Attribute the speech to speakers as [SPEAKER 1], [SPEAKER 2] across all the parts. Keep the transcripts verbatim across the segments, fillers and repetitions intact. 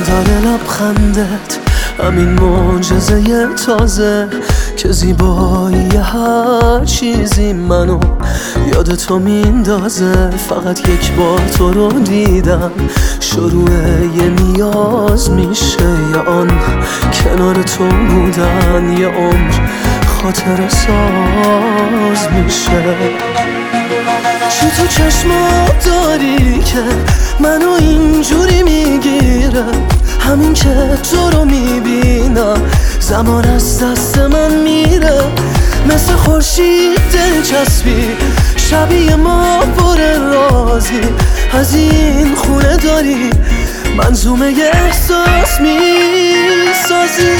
[SPEAKER 1] داره لبخندت، همین معجزه تازه که زیبایی هر چیزی منو یاد تو میندازه. فقط یک بار تو رو دیدم شروع یه نیاز میشه، یا آن کنار تو بودن یه عمر خاطر ساز میشه. چی تو چشمات داری که منو اینجوری میگیره؟ همین که تو رو میبینم زمان از دست من میره. مثل خورشید دلچسبی شبیه ما پر رازی، از این خونه داری منظومه احساس میسازی.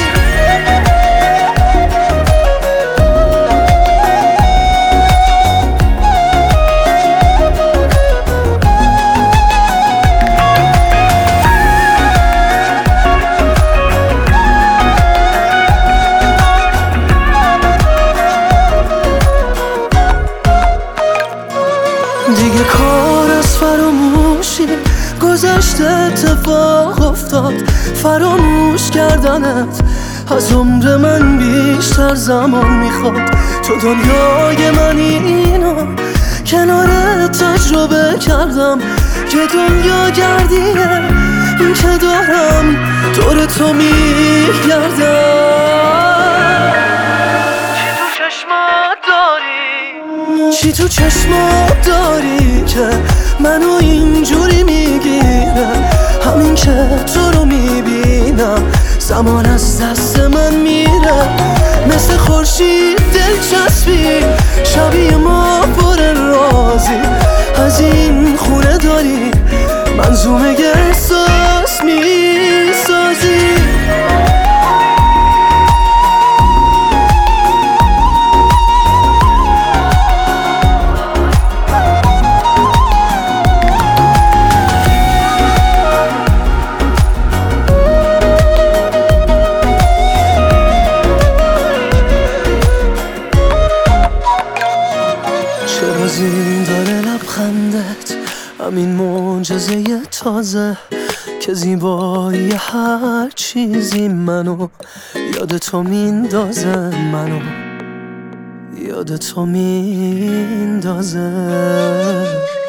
[SPEAKER 1] دیگه کار از فراموشی گذشته، اتفاق افتاد فراموش کردنت از عمر من بیشتر زمان میخواد. تو دنیای من اینو کنارت تجربه کردم، یه دنیا گردیه این که دارم دور تو میگردم. چی تو چشمات داری که منو اینجوری میگیره؟ همین که تو رو میبینم زمان از دست من میره. مثل خورشید دلچسبی شبیه ما پر رازی، از این خونه داری منظومه احساس میسازی. چرا زین داره لبخندت، همین معجزه تازه که زیبایی هر چیزی منو یاد تو میندازه، منو یاد تو میندازه.